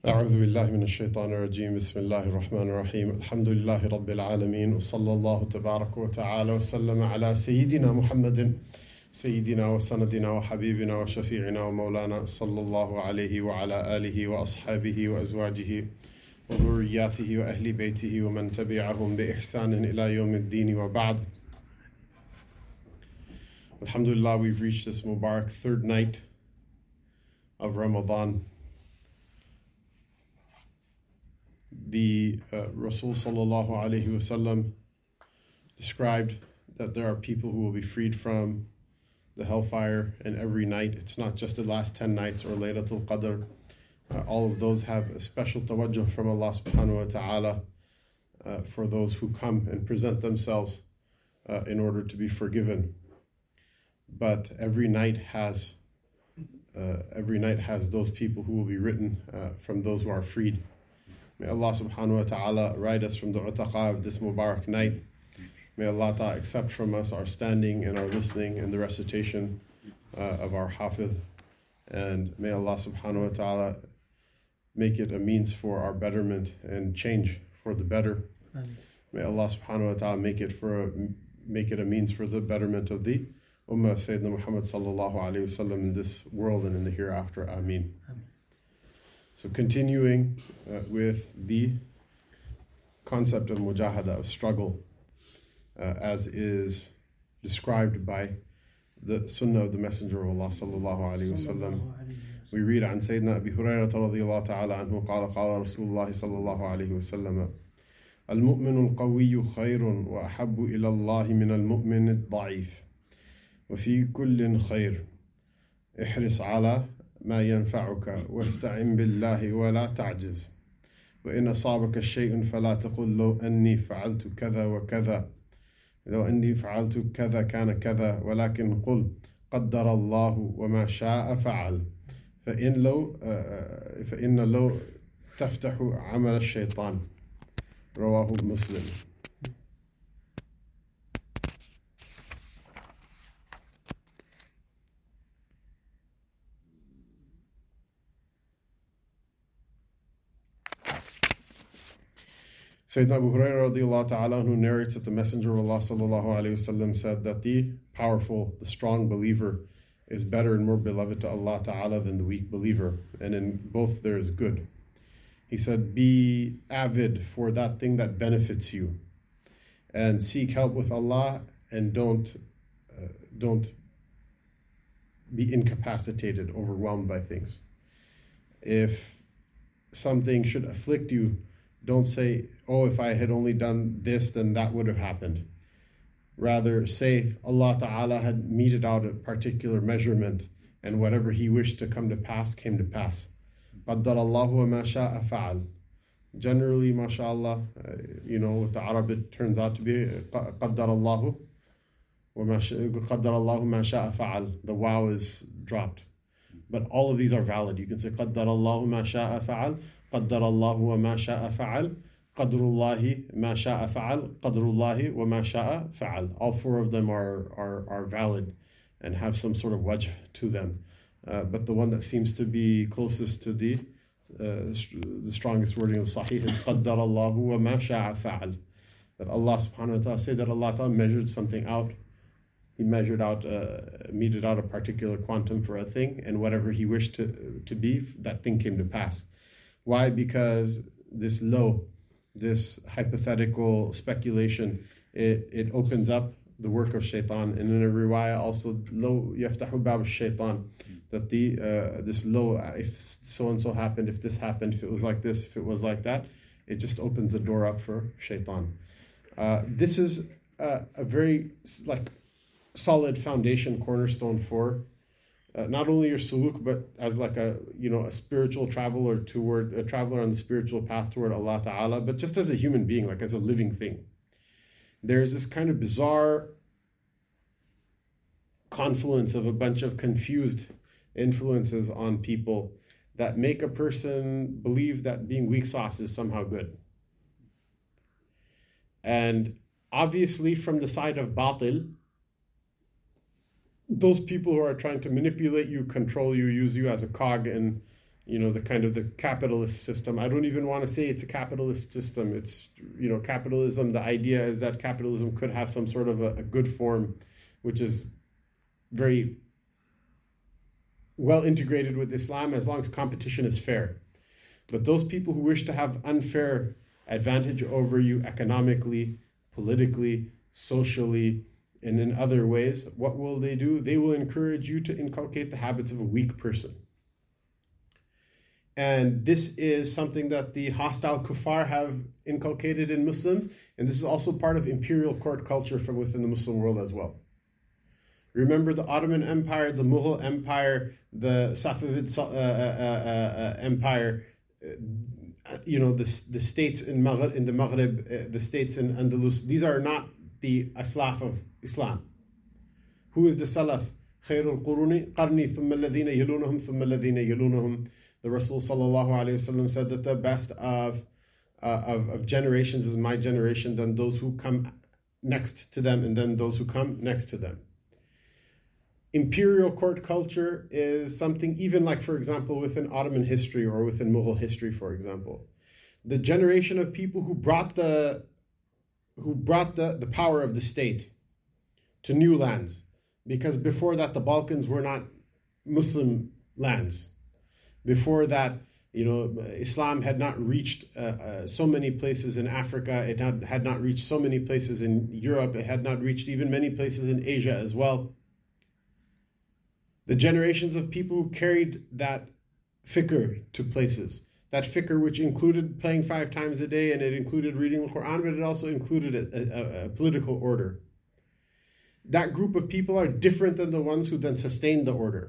أعوذ بالله من الشيطان الرجيم بسم الله الرحمن الرحيم الحمد لله رب العالمين وصلى الله تبارك وتعالى وسلم على سيدنا محمد سيدنا وسندنا وحبيبنا وشفيعنا ومولانا صلى الله عليه وعلى آله وأصحابه وأزواجه وذرياته وأهل بيته ومن تبعهم بإحسان إلى يوم الدين وبعد. Alhamdulillah, we've reached this Mubarak third night of Ramadan. The Rasul sallallahu alayhi wasallam described that there are people who will be freed from the hellfire, and every night, it's not just the last 10 nights or Laylatul Qadr. All of those have a special tawajjuh from Allah subhanahu wa ta'ala for those who come and present themselves in order to be forgiven. But every night has those people who will be written from those who are freed. May Allah subhanahu wa ta'ala write us from the utaqa of this Mubarak night. May Allah ta'ala accept from us our standing and our listening and the recitation of our hafidh. And may Allah subhanahu wa ta'ala make it a means for our betterment and change for the better. Amen. May Allah subhanahu wa ta'ala make it a means for the betterment of the Ummah Sayyidina Muhammad sallallahu alayhi wa sallam in this world and in the hereafter. Ameen. Amen. So continuing with the concept of mujahada, of struggle, as is described by the sunnah of the Messenger of Allah sallallahu alayhi wa sallam. We read عن سيدنا أبي هريرة رضي الله تعالى عنه قال قال رسول الله صلى الله عليه وسلم المؤمن القوي خير وأحب إلى الله من المؤمن الضعيف وفي كل خير احرص على ما ينفعك واستعن بالله ولا تعجز وإن أصابك شيء فلا تقل لو أني فعلت كذا وكذا لو أني فعلت كذا كان كذا ولكن قل قدر الله وما شاء فعل فإن لو تفتح عمل الشيطان. رواه مسلم. Sayyidina Abu Hurairah radiallahu ta'ala who narrates that the Messenger of Allah sallallahu alayhi wasallam said that the powerful, the strong believer is better and more beloved to Allah ta'ala than the weak believer, and in both there is good. He said, be avid for that thing that benefits you and seek help with Allah, and don't be incapacitated, overwhelmed by things. If something should afflict you, don't say, oh, if I had only done this, then that would have happened. Rather, say Allah Ta'ala had meted out a particular measurement, and whatever He wished to come to pass, came to pass. قَدَّرَ اللَّهُ وَمَا شَاءَ فَعَلْ. Generally, mashallah, with the Arab it turns out to be قَدَّرَ اللَّهُ مَا شَاءَ فَعَلْ. The waw is dropped. But all of these are valid. You can say قَدَّرَ اللَّهُ مَا شَاءَ فَعَلْ, قَدَّرَ اللَّهُ وَمَا شَاءَ فَعَلْ, قَدْرُ اللَّهِ مَا شَاءَ فَعَلْ, قَدْرُ اللَّهِ وَمَا شَاءَ فَعَلْ. All four of them are valid and have some sort of wajh to them. But the one that seems to be closest to the strongest wording of Sahih is قَدَّرَ اللَّهُ وَمَا شَاءَ فَعَلْ. That Allah subhanahu wa ta'ala said that Allah ta'ala measured something out. He meted out a particular quantum for a thing, and whatever He wished to be, that thing came to pass. Why? Because this hypothetical speculation, it opens up the work of shaitan. And in a riwayah also, lo yaftahu bab shaitan, that this low, if so and so happened, if this happened, if it was like this, if it was like that, it just opens the door up for shaitan. This is a very solid foundation, cornerstone for not only your suluk, but as a spiritual traveler a traveler on the spiritual path toward Allah Ta'ala, but just as a human being, as a living thing. There's this kind of bizarre confluence of a bunch of confused influences on people that make a person believe that being weak sauce is somehow good. And obviously from the side of batil, those people who are trying to manipulate you, control you, use you as a cog in the kind of the capitalist system. I don't even want to say it's a capitalist system. It's, capitalism, the idea is that capitalism could have some sort of a good form, which is very well integrated with Islam as long as competition is fair. But those people who wish to have unfair advantage over you economically, politically, socially, and in other ways, what will they do? They will encourage you to inculcate the habits of a weak person. And this is something that the hostile kuffar have inculcated in Muslims, and this is also part of imperial court culture from within the Muslim world as well. Remember the Ottoman Empire, the Mughal Empire, the Safavid Empire, the states in the Maghrib, the states in Andalus. These are not the aslaf of Islam. Who is the salaf? Khairul quruni qarni thumma alladhina yalunahum thumma alladhina yalunahum. The Rasul sallallahu alayhi wasallam said that the best of generations is my generation, then those who come next to them, and then those who come next to them. Imperial court culture is something, even like, for example, within Ottoman history or within Mughal history, for example. The generation of people who brought the power of the state to new lands, because before that the Balkans were not Muslim lands. Before that, Islam had not reached so many places in Africa. It had not reached so many places in Europe. It had not reached even many places in Asia as well. The generations of people who carried that fikr to places, that fikr which included praying 5 times a day, and it included reading the Quran, but it also included a political order. That group of people are different than the ones who then sustained the order.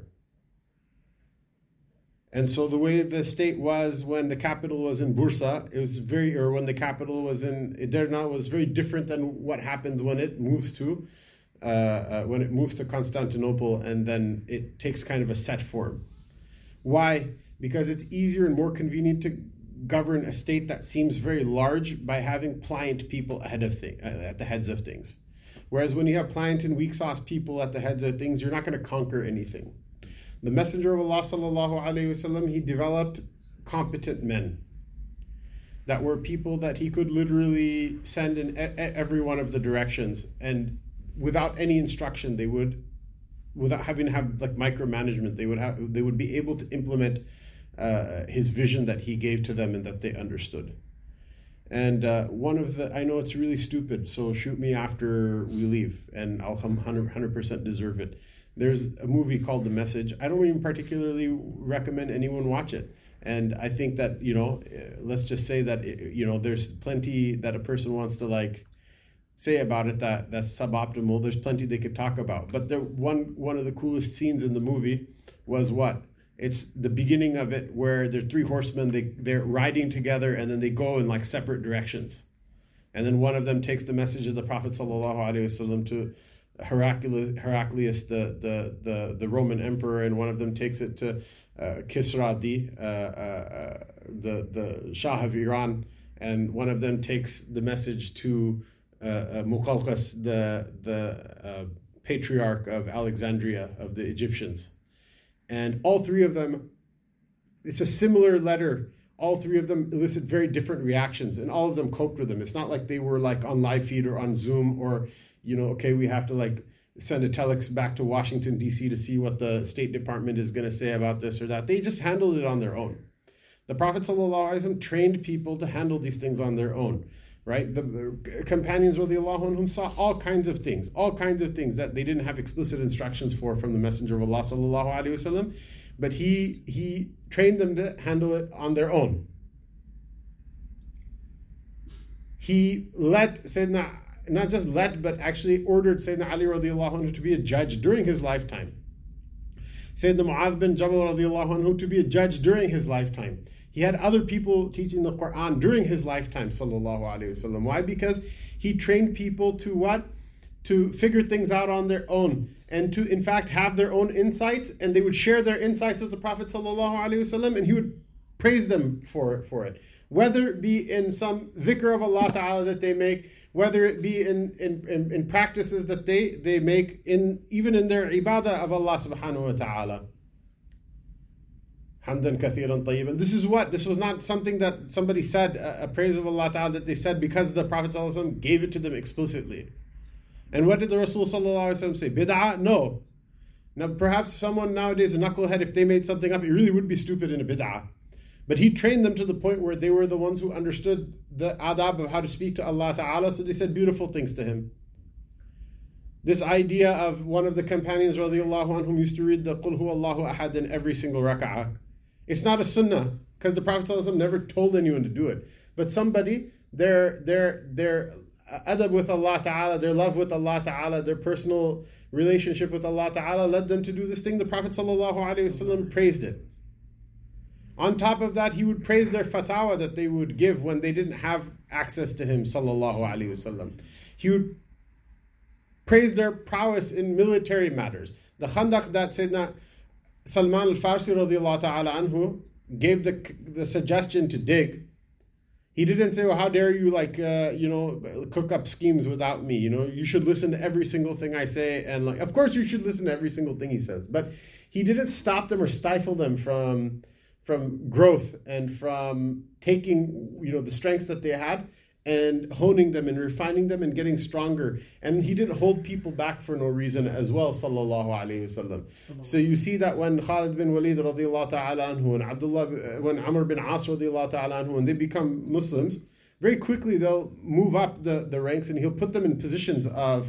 And so the way the state was when the capital was in Bursa, when the capital was in Edirne, was very different than what happens when it moves to Constantinople, and then it takes kind of a set form. Why? Because it's easier and more convenient to govern a state that seems very large by having pliant people at the heads of things. Whereas when you have pliant and weak sauce people at the heads of things, you're not going to conquer anything. The Messenger of Allah sallallahu alaihi wasallam, he developed competent men that were people that he could literally send in every one of the directions, and without any instruction, without having to have like micromanagement, they would be able to implement his vision that he gave to them and that they understood. And I know it's really stupid, so shoot me after we leave, and I'll 100% deserve it. There's a movie called The Message. I don't even particularly recommend anyone watch it. And I think that, let's just say that, there's plenty that a person wants to say about it that's suboptimal. There's plenty they could talk about. But one of the coolest scenes in the movie was what? It's the beginning of it where there are 3 horsemen, they're riding together, and then they go in separate directions. And then one of them takes the message of the Prophet ﷺ to Heraclius, the Roman emperor, and one of them takes it to Kisra, the Shah of Iran, and one of them takes the message to Muqawqis, the patriarch of Alexandria of the Egyptians. And all 3 of them, it's a similar letter. All 3 of them elicit very different reactions, and all of them coped with them. It's not like they were on live feed or on Zoom, or we have to send a telex back to Washington, D.C. to see what the State Department is going to say about this or that. They just handled it on their own. The Prophet ﷺ trained people to handle these things on their own, right? The companions radiallahu anhum saw all kinds of things that they didn't have explicit instructions from the Messenger of Allah sallallahu alaihi wasallam, but he trained them to handle it on their own. He let Sayyidina, not just let, but actually ordered Sayyidina Ali radiallahu anhu to be a judge during his lifetime. Sayyidina Mu'adh bin Jabal radiallahu anhu to be a judge during his lifetime. He had other people teaching the Quran during his lifetime, sallallahu alaihi wasallam. Why? Because he trained people to what? To figure things out on their own, and to, in fact, have their own insights, and they would share their insights with the Prophet sallallahu alaihi wasallam, and he would praise them for it. Whether it be in some dhikr of Allah Ta'ala that they make, whether it be in practices that they make, even in their ibadah of Allah Subhanahu wa Ta'ala. Hamdan kathiran tayyiban. This is what? This was not something that somebody said, a praise of Allah Ta'ala that they said because the Prophet ﷺ gave it to them explicitly. And what did the Rasul ﷺ say? Bid'ah? No. Now perhaps someone nowadays, a knucklehead, if they made something up, it really would be stupid in a bid'ah. But he trained them to the point where they were the ones who understood the adab of how to speak to Allah Ta'ala, so they said beautiful things to him. This idea of one of the companions radiallahu anhum used to read the Qul Huwallahu Ahad in every single rak'ah. It's not a sunnah, because the Prophet ﷺ never told anyone to do it. But somebody, their adab with Allah Ta'ala, their love with Allah Ta'ala, their personal relationship with Allah Ta'ala led them to do this thing. The Prophet ﷺ praised it. On top of that, he would praise their fatwa that they would give when they didn't have access to him, sallallahu alaihi wasallam. He would praise their prowess in military matters. The Khandaq that Sayyidina Salman al-Farsi radiallahu ta'ala anhu gave the suggestion to dig. He didn't say, well, how dare you cook up schemes without me? You should listen to every single thing I say. And of course you should listen to every single thing he says. But he didn't stop them or stifle them from growth and from taking, the strengths that they had and honing them and refining them and getting stronger. And he didn't hold people back for no reason as well, sallallahu alayhi wasallam. So you see that when Khalid bin Walid radiallahu ta'ala anhu and when Amr bin As radiallahu ta'ala anhu, when they become Muslims, very quickly they'll move up the ranks and he'll put them in positions of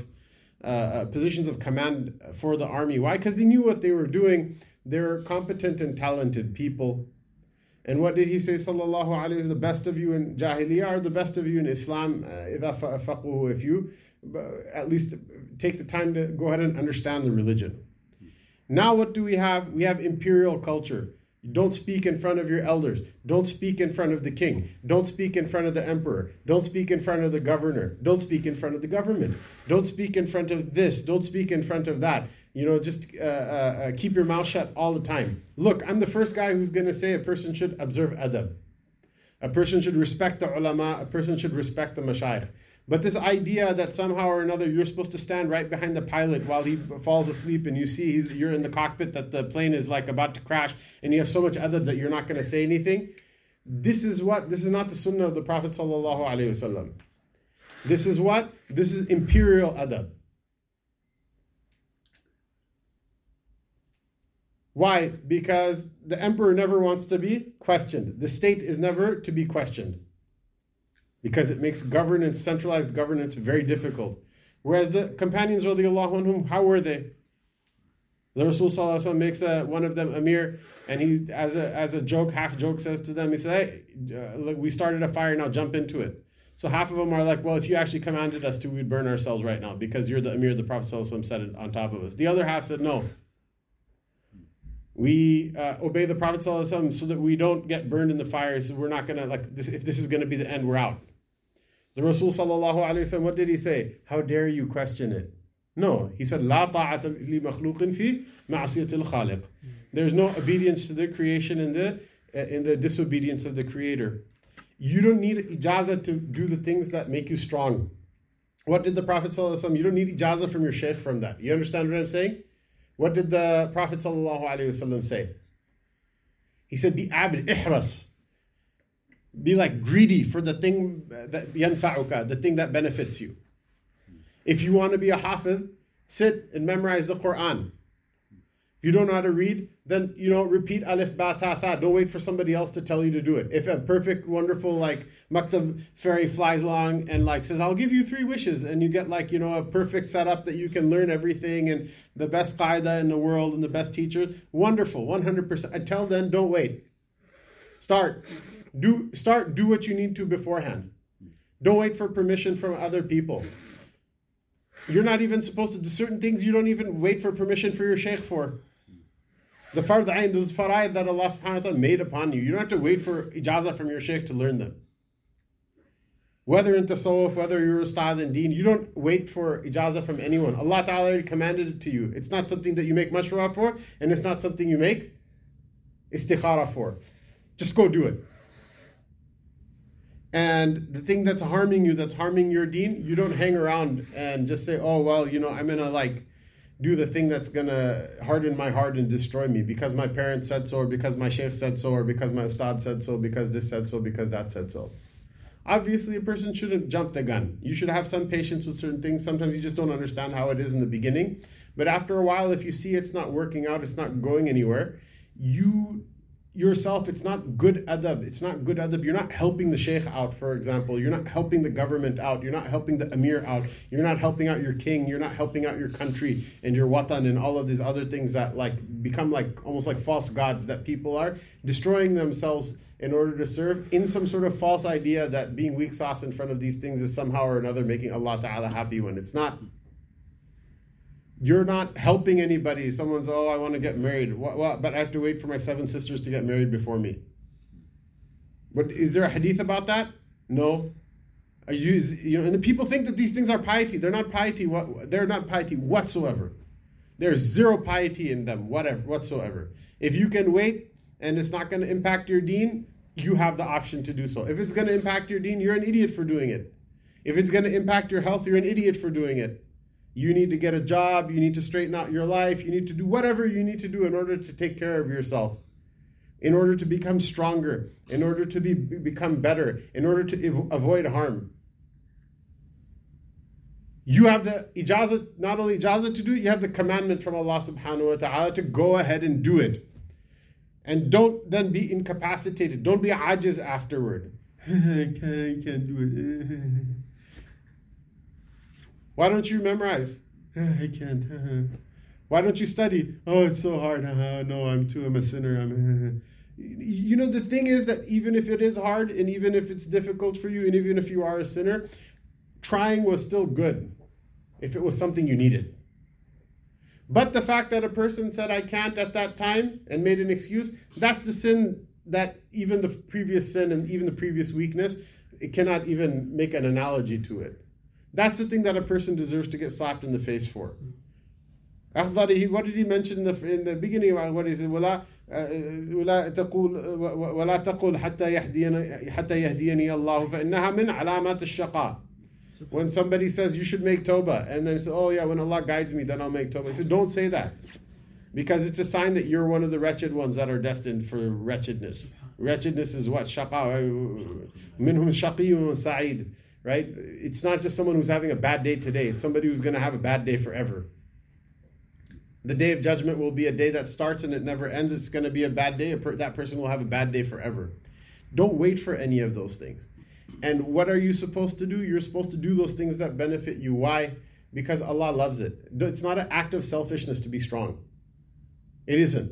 command for the army. Why? Because they knew what they were doing. They're competent and talented people. And what did he say, sallallahu alayhi wa, the best of you in Jahiliyyah are the best of you in Islam, if you at least take the time to go ahead and understand the religion. Now what do we have? We have imperial culture. Don't speak in front of your elders. Don't speak in front of the king. Don't speak in front of the emperor. Don't speak in front of the governor. Don't speak in front of the government. Don't speak in front of this. Don't speak in front of that. Just keep your mouth shut all the time. Look, I'm the first guy who's going to say a person should observe adab. A person should respect the ulama. A person should respect the mashayikh. But this idea that somehow or another you're supposed to stand right behind the pilot while he falls asleep and you see you're in the cockpit, that the plane is about to crash, and you have so much adab that you're not going to say anything. This is not the sunnah of the Prophet sallallahu alaihi wasallam. This is imperial adab. Why? Because the emperor never wants to be questioned. The state is never to be questioned. Because it makes centralized governance, very difficult. Whereas the companions, radiallahu anhum, how were they? The Rasul sallallahu alaihi wasallam makes one of them Amir, and he, as a joke, half joke, says to them, he said, hey, look, we started a fire, now jump into it. So half of them are like, well, if you actually commanded us to, we'd burn ourselves right now, because you're the Amir, the Prophet sallallahu alaihi wasallam said it on top of us. The other half said, no. We obey the Prophet ﷺ so that we don't get burned in the fire. So we're not going to, if this is going to be the end, we're out. The Rasul ﷺ, what did he say? How dare you question it? No, he said, لا طاعة لمخلوق في معصية الخالق. There's no obedience to the creation in the disobedience of the Creator. You don't need ijazah to do the things that make you strong. What did the Prophet ﷺ, you don't need ijazah from your sheikh from that. You understand what I'm saying? What did the Prophet ﷺ say? He said, be avid, ihras. Be greedy for the thing that yanfa'uka, the thing that benefits you. If you want to be a hafiz, sit and memorize the Quran. If you don't know how to read, then, repeat alif, ba, ta, tha. Don't wait for somebody else to tell you to do it. If a perfect, wonderful, maktab fairy flies along and says, I'll give you 3 wishes, and you get a perfect setup that you can learn everything and the best qaida in the world and the best teacher, wonderful, 100%. Until then, don't wait. Do what you need to beforehand. Don't wait for permission from other people. You're not even supposed to do certain things. You don't even wait for permission for your sheikh for. The fard ayn, those fara'id that Allah subhanahu wa ta'ala made upon you. You don't have to wait for ijazah from your sheikh to learn them. Whether in tasawwuf, whether you're ustad in deen, you don't wait for ijazah from anyone. Allah ta'ala already commanded it to you. It's not something that you make mashru'a for, and it's not something you make istikhara for. Just go do it. And the thing that's harming you, that's harming your deen, you don't hang around and just say, oh, well, I'm going to do the thing that's going to harden my heart and destroy me because my parents said so, or because my sheikh said so, or because my ustad said so, because this said so, because that said so. Obviously, a person shouldn't jump the gun. You should have some patience with certain things. Sometimes you just don't understand how it is in the beginning. But after a while, if you see it's not working out, it's not going anywhere, you yourself, it's not good adab. It's not good adab. You're not helping the sheikh out, for example. You're not helping the government out. You're not helping the emir out. You're not helping out your king. You're not helping out your country and your watan and all of these other things that like become like almost like false gods that people are destroying themselves in order to serve in some sort of false idea that being weak sauce in front of these things is somehow or another making Allah Ta'ala happy when it's not. You're not helping anybody. Someone's, oh, I want to get married. What? But I have to wait for my 7 sisters to get married before me. But is there a hadith about that? No. And the people think that these things are piety. They're not piety. They're not piety whatsoever. There's zero piety in them, whatsoever. If you can wait and it's not going to impact your deen, you have the option to do so. If it's going to impact your deen, you're an idiot for doing it. If it's going to impact your health, you're an idiot for doing it. You need to get a job, you need to straighten out your life, you need to do whatever you need to do in order to take care of yourself, in order to become stronger, in order to become better, in order to avoid harm. You have the ijazat, not only ijazat to do it, you have the commandment from Allah subhanahu wa ta'ala to go ahead and do it. And don't then be incapacitated. Don't be ajiz afterward. I can't do it. Why don't you memorize? I can't. Why don't you study? Oh, it's so hard. No, I'm a sinner. The thing is that even if it is hard and even if it's difficult for you and even if you are a sinner, trying was still good if it was something you needed. But the fact that a person said, I can't at that time and made an excuse, that's the sin that even the previous sin and even the previous weakness, it cannot even make an analogy to it. That's the thing that a person deserves to get slapped in the face for. What did he mention in the beginning? What is it? وَلَا تَقُولْ حَتَّى يَهْدِيَنِي اللَّهُ فَإِنَّهَا مِنْ عَلَامَاتِ الشَّقَاءِ. When somebody says you should make tawbah and then say, oh yeah, when Allah guides me, then I'll make tawbah. He said, don't say that. Because it's a sign that you're one of the wretched ones that are destined for wretchedness. Wretchedness is what? Shaqa. Minhum shaqiyyun sa'id. Right? It's not just someone who's having a bad day today. It's somebody who's going to have a bad day forever. The day of judgment will be a day that starts and it never ends. It's going to be a bad day. That person will have a bad day forever. Don't wait for any of those things. And what are you supposed to do? You're supposed to do those things that benefit you. Why? Because Allah loves it. It's not an act of selfishness to be strong. It isn't.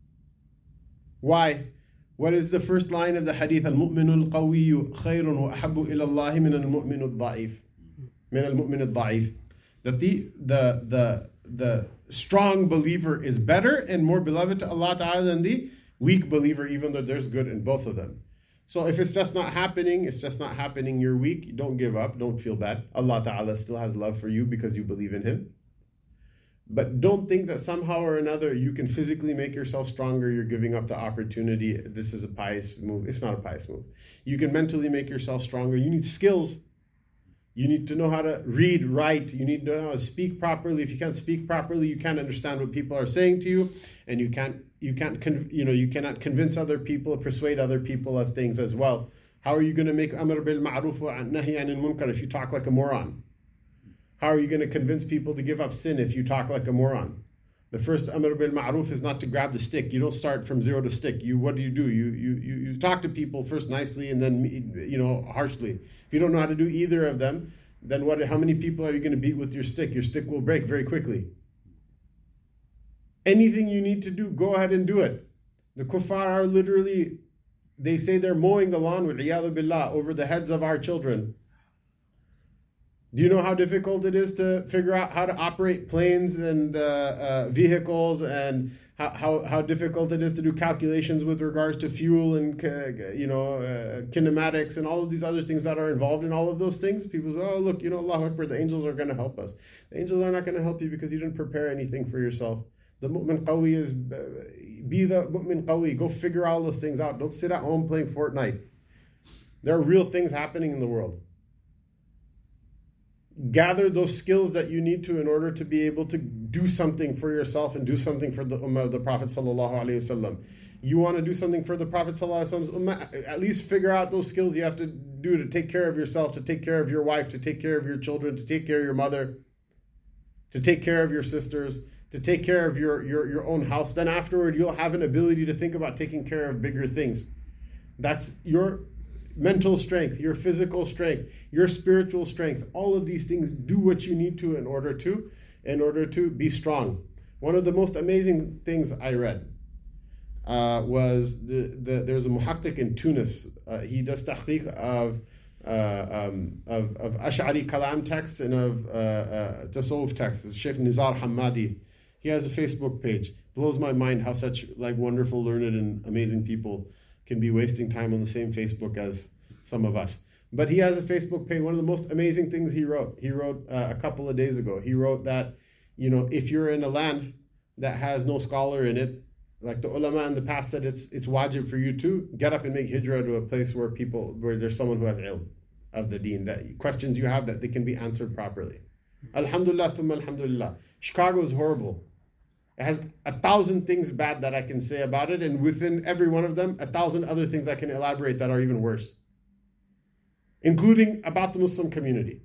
Why? What is the first line of the hadith? Al-mu'minu al-qawiyyu khayrun wa ahabbu ila Allah min al-mu'minu al-da'if. Min al-mu'minu al-da'if. That the strong believer is better and more beloved to Allah Ta'ala than the weak believer, even though there's good in both of them. So if it's just not happening, it's just not happening, you're weak, don't give up, don't feel bad. Allah Ta'ala still has love for you because you believe in Him. But don't think that somehow or another you can physically make yourself stronger. You're giving up the opportunity. This is a pious move. It's not a pious move. You can mentally make yourself stronger. You need skills. You need to know how to read, write. You need to know how to speak properly. If you can't speak properly, you can't understand what people are saying to you, and you cannot convince other people, persuade other people of things as well. How are you going to make amr bil ma'ruf wa nahy anil munkar if you talk like a moron? How are you going to convince people to give up sin if you talk like a moron? The first amr bil ma'ruf is not to grab the stick. You don't start from zero to stick. What do? You talk to people first nicely and then harshly. If you don't know how to do either of them, then how many people are you going to beat with your stick? Your stick will break very quickly. Anything you need to do, go ahead and do it. The kuffar are literally, they say they're mowing the lawn with iyadu billah over the heads of our children. Do you know how difficult it is to figure out how to operate planes and vehicles, and how difficult it is to do calculations with regards to fuel and kinematics and all of these other things that are involved in all of those things? People say, oh look, Allahu Akbar, the angels are going to help us. The angels are not going to help you because you didn't prepare anything for yourself. The mu'min qawi is, be the mu'min qawi. Go figure all those things out. Don't sit at home playing Fortnite. There are real things happening in the world. gather those skills that you need to in order to be able to do something for yourself and do something for the ummah of the Prophet sallallahu alaihi wasallam. You want to do something for the Prophet sallallahu alaihi wasallam's ummah, at least figure out those skills you have to do to take care of yourself, to take care of your wife, to take care of your children, to take care of your mother, to take care of your sisters, to take care of your own house. Then afterward, you'll have an ability to think about taking care of bigger things. That's your mental strength, your physical strength, your spiritual strength. All of these things, do what you need to in order to be strong. One of the most amazing things I read was there's a muhaqqiq in Tunis. He does tahqiq of Ash'ari Kalam texts and of Tasawwuf texts. Sheikh Nizar Hamadi. He has a Facebook page. Blows my mind how such wonderful, learned, and amazing people can be wasting time on the same Facebook as some of us. But he has a Facebook page. One of the most amazing things he wrote a couple of days ago. He wrote that, if you're in a land that has no scholar in it, like the ulama in the past said, it's wajib for you to get up and make hijrah to a place where there's someone who has ilm of the deen, that questions you have that they can be answered properly. Alhamdulillah, thumma alhamdulillah. Chicago is horrible. It has 1,000 things bad that I can say about it, and within every one of them, 1,000 other things I can elaborate that are even worse, including about the Muslim community.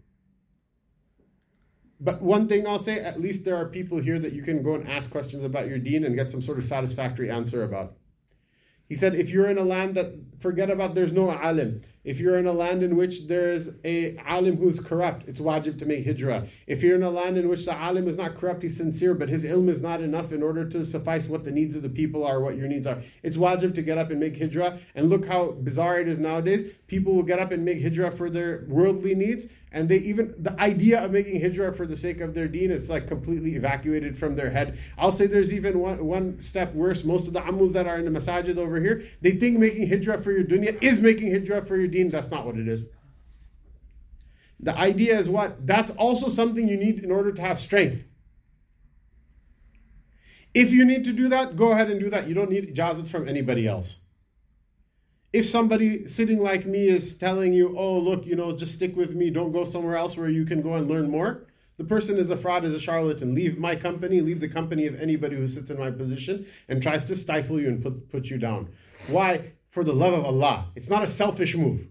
But one thing I'll say, at least there are people here that you can go and ask questions about your deen and get some sort of satisfactory answer about. He said, if you're in a land there's no alim. If you're in a land in which there's a alim who's corrupt, it's wajib to make hijrah. If you're in a land in which the alim is not corrupt, he's sincere, but his ilm is not enough in order to suffice what the needs of the people are, what your needs are, it's wajib to get up and make hijrah. And look how bizarre it is nowadays. People will get up and make hijrah for thetheir worldly needs, and the idea of making hijrah for the sake of their deen is completely evacuated from their head. I'll say there's even one step worse. Most of the ammus that are in the masajid over here, they think making hijrah for your dunya is making hijrah for your deen. That's not what it is. The idea is what? That's also something you need in order to have strength. If you need to do that, go ahead and do that. You don't need ijazat from anybody else. If somebody sitting like me is telling you, oh, look, just stick with me, don't go somewhere else where you can go and learn more, the person is a fraud, is a charlatan. Leave my company, leave the company of anybody who sits in my position and tries to stifle you and put you down. Why? For the love of Allah. It's not a selfish move.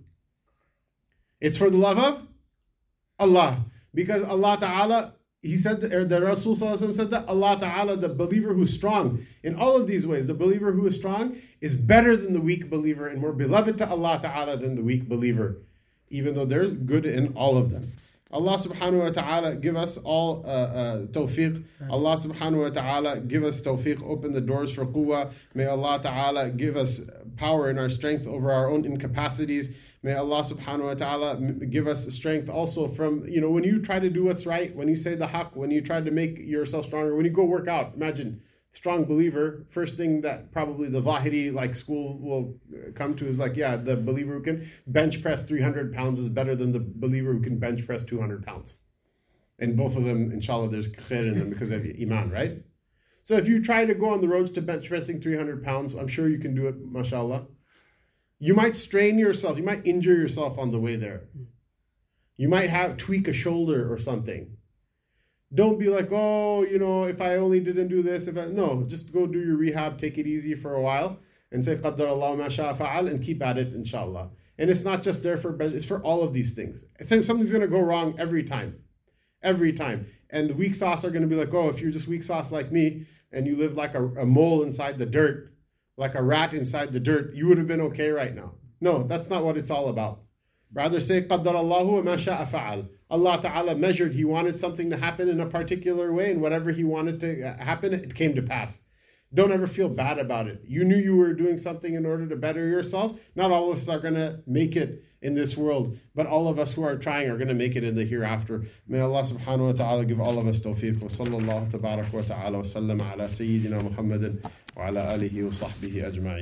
It's for the love of Allah. Because Allah Ta'ala, he said, the Rasul said that Allah Ta'ala, the believer who's strong in all of these ways, the believer who is strong is better than the weak believer and more beloved to Allah Ta'ala than the weak believer, even though there's good in all of them. Allah subhanahu wa ta'ala give us all tawfiq. Allah subhanahu wa ta'ala give us tawfiq, open the doors for quwwah. May Allah ta'ala give us power in our strength over our own incapacities. May Allah subhanahu wa ta'ala give us strength also from, when you try to do what's right, when you say the haqq, when you try to make yourself stronger, when you go work out, imagine, strong believer, first thing that probably the Zahiri school will come to is the believer who can bench press 300 pounds is better than the believer who can bench press 200 pounds. And both of them, inshallah, there's khair in them because of iman, right? So if you try to go on the road to bench pressing 300 pounds, I'm sure you can do it, mashallah. You might strain yourself. You might injure yourself on the way there. You might tweak a shoulder or something. Don't be like, if I only didn't do this. No, just go do your rehab, take it easy for a while, and say, Qaddar Allah ma sha'a fa'al, and keep at it, inshallah. And it's not just there it's for all of these things. I think something's going to go wrong every time. Every time. And the weak sauce are going to be like, if you're just weak sauce like me, and you live like a mole inside the dirt, like a rat inside the dirt, you would have been okay right now. No, that's not what it's all about. Rather say, Qaddar Allahu ma sha'a fa'al. Allah Ta'ala measured, He wanted something to happen in a particular way, and whatever He wanted to happen, it came to pass. Don't ever feel bad about it. You knew you were doing something in order to better yourself. Not all of us are going to make it in this world, but all of us who are trying are going to make it in the hereafter. May Allah subhanahu wa ta'ala give all of us tawfiq. Wa sallallahu tabarak wa ta'ala wa sallam ala Sayyidina Muhammadin wa ala alihi wa sahbihi ajma'in.